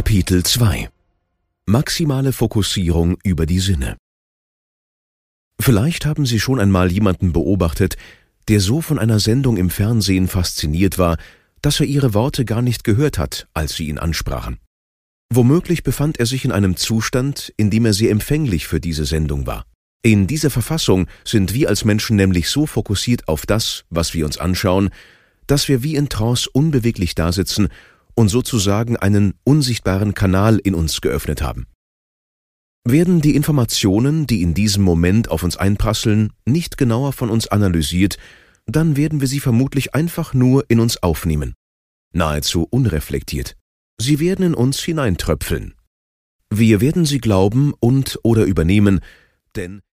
Kapitel 2: Maximale Fokussierung über die Sinne. Vielleicht haben Sie schon einmal jemanden beobachtet, der so von einer Sendung im Fernsehen fasziniert war, dass er Ihre Worte gar nicht gehört hat, als Sie ihn ansprachen. Womöglich befand er sich in einem Zustand, in dem er sehr empfänglich für diese Sendung war. In dieser Verfassung sind wir als Menschen nämlich so fokussiert auf das, was wir uns anschauen, dass wir wie in Trance unbeweglich dasitzen und sozusagen einen unsichtbaren Kanal in uns geöffnet haben. Werden die Informationen, die in diesem Moment auf uns einprasseln, nicht genauer von uns analysiert, dann werden wir sie vermutlich einfach nur in uns aufnehmen. Nahezu unreflektiert. Sie werden in uns hineintröpfeln. Wir werden sie glauben und/oder übernehmen, denn